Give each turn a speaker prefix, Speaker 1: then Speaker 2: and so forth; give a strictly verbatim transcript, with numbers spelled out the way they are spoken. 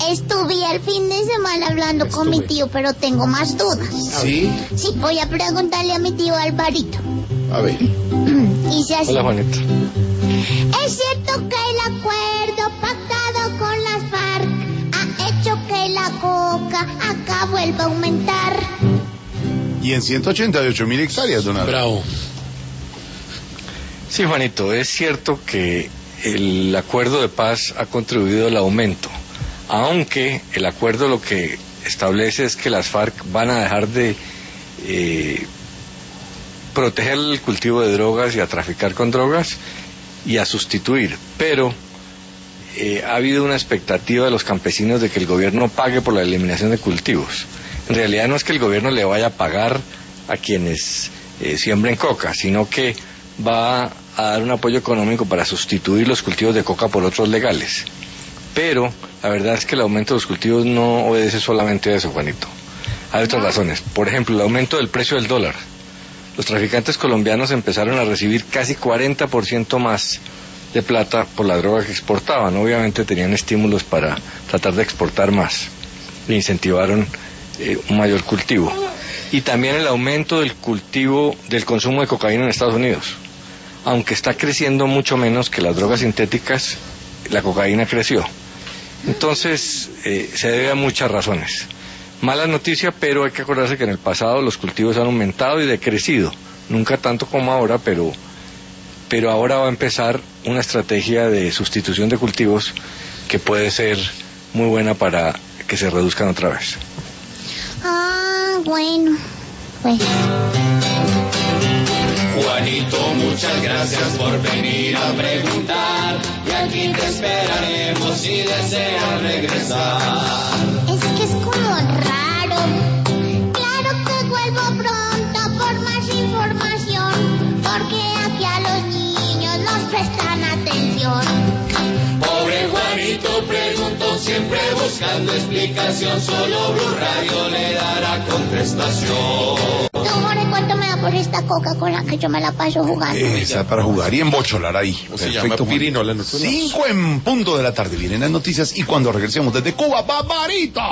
Speaker 1: Estuve el fin de semana hablando Estuve. con mi tío, pero tengo más dudas.
Speaker 2: ¿Sí?
Speaker 1: Sí, voy a preguntarle a mi tío Alvarito.
Speaker 2: A ver.
Speaker 1: Dice así.
Speaker 3: Hola, Juanito.
Speaker 1: ¿Es cierto que el acuerdo pactado con las FARC ha hecho que la coca acá vuelva a aumentar?
Speaker 2: Y en ciento ochenta y ocho mil hectáreas, don Álvaro.
Speaker 3: Bravo. Sí, Juanito, es cierto que el acuerdo de paz ha contribuido al aumento, aunque el acuerdo lo que establece es que las FARC van a dejar de eh, proteger el cultivo de drogas y a traficar con drogas y a sustituir, pero eh, ha habido una expectativa de los campesinos de que el gobierno pague por la eliminación de cultivos. En realidad no es que el gobierno le vaya a pagar a quienes eh, siembren coca, sino que va a dar un apoyo económico para sustituir los cultivos de coca por otros legales. Pero la verdad es que el aumento de los cultivos no obedece solamente a eso, Juanito. Hay otras razones. Por ejemplo, el aumento del precio del dólar. Los traficantes colombianos empezaron a recibir casi cuarenta por ciento más de plata por la droga que exportaban. Obviamente tenían estímulos para tratar de exportar más e incentivaron eh, un mayor cultivo. Y también el aumento del cultivo del consumo de cocaína en Estados Unidos. Aunque está creciendo mucho menos que las drogas sintéticas, la cocaína creció. Entonces, eh, se debe a muchas razones. Mala noticia, pero hay que acordarse que en el pasado los cultivos han aumentado y decrecido. Nunca tanto como ahora, pero, pero ahora va a empezar una estrategia de sustitución de cultivos que puede ser muy buena para que se reduzcan otra vez.
Speaker 1: Ah, bueno, pues...
Speaker 4: Juanito, muchas gracias por venir a preguntar. Y aquí te esperaremos si deseas regresar.
Speaker 1: Es que es como raro. Claro que vuelvo pronto por más información, porque aquí a los niños nos prestan atención.
Speaker 4: Pobre Juanito preguntó siempre buscando explicación. Solo Blue Radio le dará contestación.
Speaker 1: Amore, ¿cuánto me da por esta coca con la que yo me la paso jugando?
Speaker 2: Esa para jugar y embocholar ahí.
Speaker 5: Perfecto. Pirinola, no.
Speaker 2: Cinco en punto de la tarde vienen las noticias y cuando regresemos desde Cuba, ¡Barbarito!